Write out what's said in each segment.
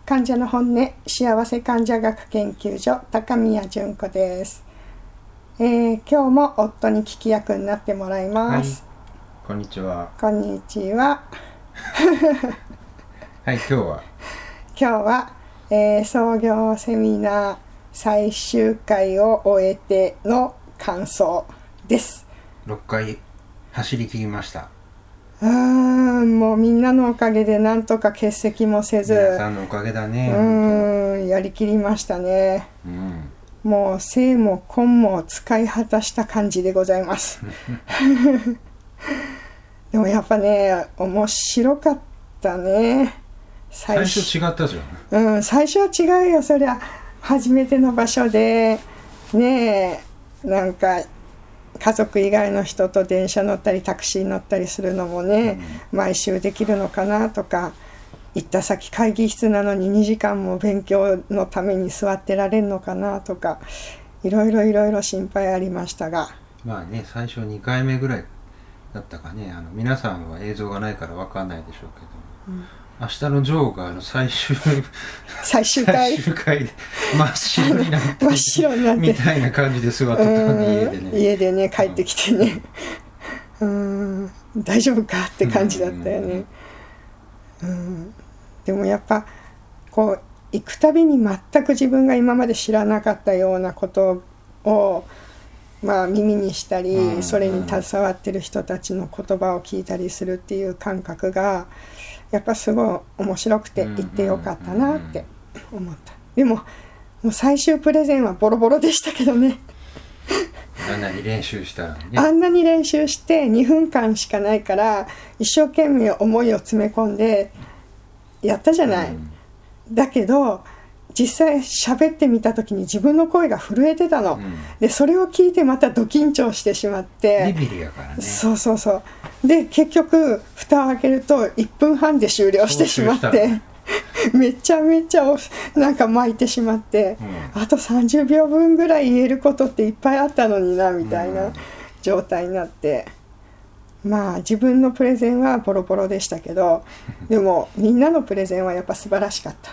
患者の本音幸せ患者学研究所高宮純子です。今日も夫に聞き役になってもらいます。 はい、こんにちは。 こんにちは。 はい、今日は、 創業セミナー最終回を終えての感想です。 6回走り切りました。 もうみんなのおかげでなんとか欠席もせず、 皆さんのおかげだね。 やりきりましたね。もう生も根も使い果たした感じでございますでもやっぱね面白かったね。 最初違ったじゃん。最初は違うよ。そりゃ初めての場所でねえ、なんか家族以外の人と電車乗ったりタクシー乗ったりするのもね、毎週できるのかなとか、行った先会議室なのに2時間も勉強のために座ってられるのかなとか、いろいろ心配ありましたが、 まあね、最初2回目ぐらいだったかね。皆さんは映像がないから分かんないでしょうけど、明日のジョーが最終回で真っ白になってみたいな感じで座ってたね。 家でね帰ってきてね大丈夫かって感じだったよね。でもやっぱこう行くたびに全く自分が今まで知らなかったようなことを耳にしたり、それに携わってる人たちの言葉を聞いたりするっていう感覚がやっぱすごい面白くて行ってよかったなって思った。でももう最終プレゼンはボロボロでしたけどねあんなに練習したのにね。 あんなに練習して2分間しかないから一生懸命思いを詰め込んでやったじゃない。だけど実際喋ってみた時に自分の声が震えてたの、でそれを聞いてまたド緊張してしまって、 ビビリやからね。 そうで結局蓋を開けると1分半で終了してしまってめちゃなんか巻いてしまって、あと30秒分ぐらい言えることっていっぱいあったのになみたいな状態になって、自分のプレゼンはボロボロでしたけどでもみんなのプレゼンはやっぱ素晴らしかった。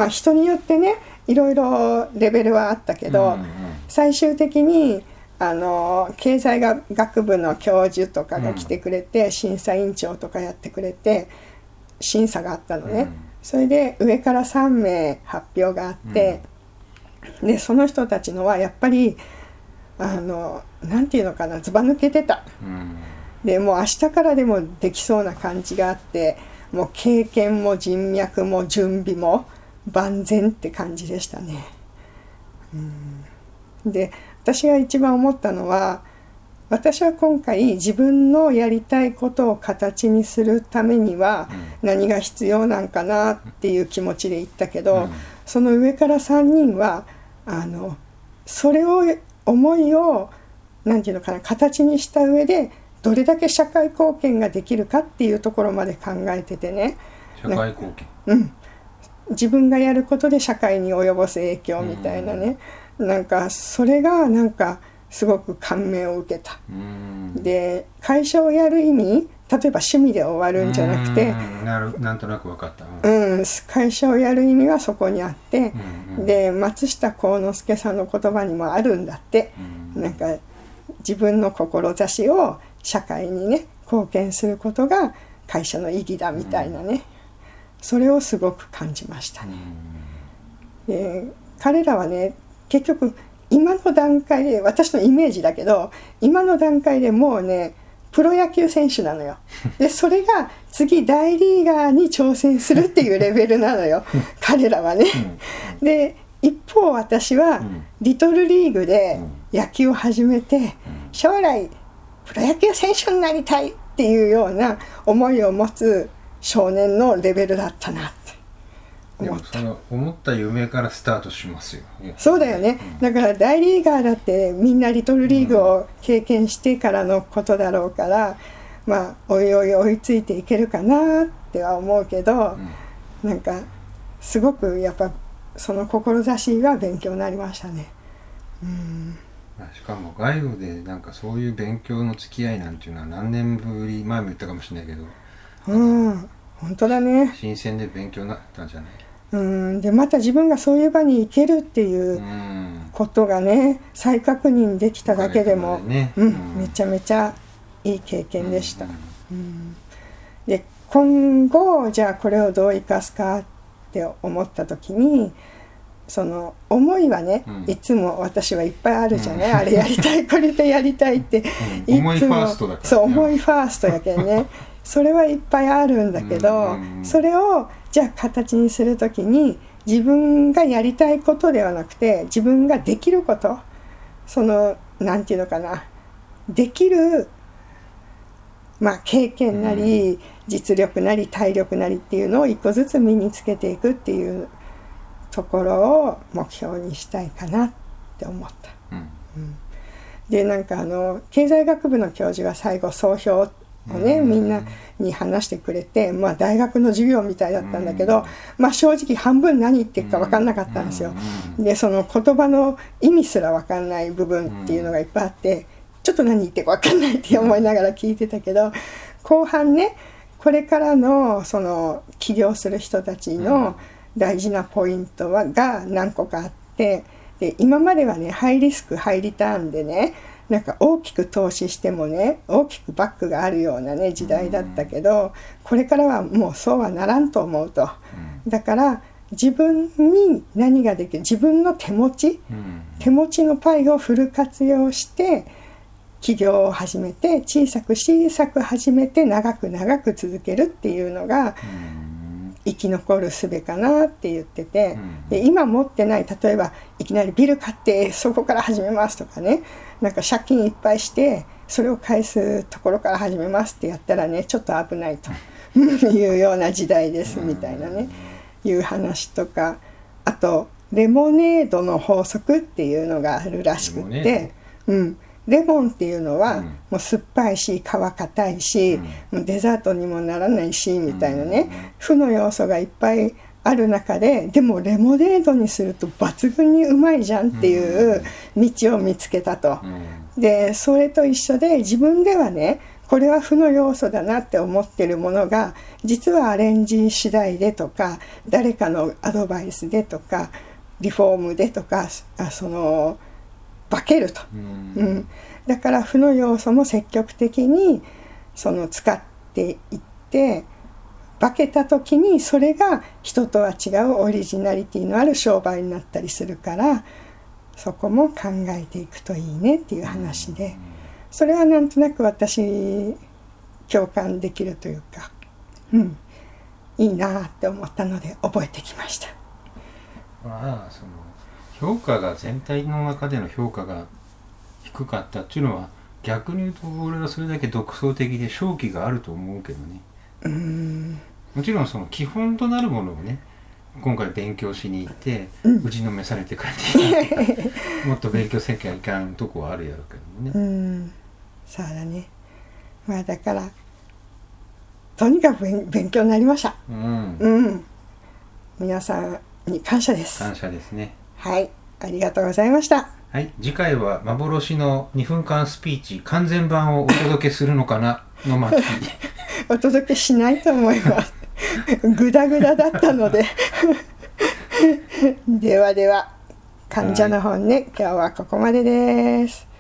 人によってねいろいろレベルはあったけど、最終的に経済学部の教授とかが来てくれて、審査委員長とかやってくれて審査があったのね。それで上から3名発表があって、でその人たちのはやっぱりなんていうのかな、ずば抜けてた。でもう明日からでもできそうな感じがあって、もう経験も人脈も準備も万全って感じでしたね。で私が一番思ったのは、私は今回自分のやりたいことを形にするためには何が必要なんかなっていう気持ちで言ったけど、その上から3人はそれを思いをなんていうのかな、形にした上でどれだけ社会貢献ができるかっていうところまで考えててね。 社会貢献、 自分がやることで社会に及ぼす影響みたいなね、なんかそれがなんかすごく感銘を受けた。で会社をやる意味、例えば趣味で終わるんじゃなくて、 なんとなく分かった。 会社をやる意味はそこにあって、で松下幸之助さんの言葉にもあるんだって、なんか自分の志を社会にね貢献することが会社の意義だみたいなね、それをすごく感じましたね。で彼らはね結局今の段階で、私のイメージだけど今の段階でもうねプロ野球選手なのよ。でそれが次大リーガーに挑戦するっていうレベルなのよ彼らはね。で一方私はリトルリーグで野球を始めて将来プロ野球選手になりたいっていうような思いを持つ少年のレベルだったなって思った。 でもその思った夢からスタートしますよ。 そうだよね、だから大リーガーだってみんなリトルリーグを経験してからのことだろうから、おいおい追いついていけるかなっては思うけど、なんかすごくやっぱその志は勉強になりましたね。 しかも外部でなんかそういう勉強の付き合いなんていうのは何年ぶり、前も言ったかもしれないけど、 本当だね。 新鮮で勉強になったんじゃない？ でまた自分がそういう場に行けるっていうことがね再確認できただけでも、めちゃめちゃいい経験でした。で今後じゃあこれをどう生かすかって思った時にその思いはね、いつも私はいっぱいあるじゃない、あれやりたいこれでやりたいっていつも思いファーストだから、ね、 そう思いファーストやけんねそれはいっぱいあるんだけど、それをじゃあ形にするときに自分がやりたいことではなくて自分ができること、そのなんていうのかな、できる経験なり実力なり体力なりっていうのを一個ずつ身につけていくっていうところを目標にしたいかなって思った。でなんか経済学部の教授が最後総評をね、みんなに話してくれて、大学の授業みたいだったんだけど、正直半分何言ってるか分かんなかったんですよ。でその言葉の意味すら分かんない部分っていうのがいっぱいあって、ちょっと何言ってるか分かんないって思いながら聞いてたけど、後半ねこれからのその起業する人たちの大事なポイントが何個かあって、で今まではねハイリスクハイリターンでねなんか大きく投資してもね大きくバックがあるようなね時代だったけど、これからはもうそうはならんと思うと。だから自分に何ができる、自分の手持ちのパイをフル活用して起業を始めて、小さく始めて長く続けるっていうのが生き残る術かなって言ってて、で今持ってない、例えばいきなりビル買ってそこから始めますとかね、なんか借金いっぱいしてそれを返すところから始めますってやったらねちょっと危ないというような時代ですみたいなねいう話とか、あとレモネードの法則っていうのがあるらしくって、レモンっていうのはもう酸っぱいし皮硬いし、もうデザートにもならないしみたいなね、負の要素がいっぱいある中で、でもレモネードにすると抜群にうまいじゃんっていう道を見つけたと。でそれと一緒で自分ではねこれは負の要素だなって思ってるものが実はアレンジ次第でとか誰かのアドバイスでとかリフォームでとか化けると、だから負の要素も積極的に使っていって化けた時にそれが人とは違うオリジナリティのある商売になったりするから、そこも考えていくといいねっていう話で、それはなんとなく私共感できるというか、いいなって思ったので覚えてきました。 その評価が全体の中での評価が低かったっていうのは逆に言うと俺はそれだけ独創的で勝機があると思うけどね。もちろんその基本となるものをね今回勉強しに行って、打ちのめされて帰ってきてもっと勉強せなきゃいかんとこはあるやろうけどもね。 そうだね。だからとにかく勉強になりました。皆さんに感謝です。 感謝ですね。 はい、ありがとうございました。 はい、次回は幻の2分間スピーチ完全版をお届けするのかなの巻お届けしないと思いますグダグダだったのででは患者の本音、今日はここまでです。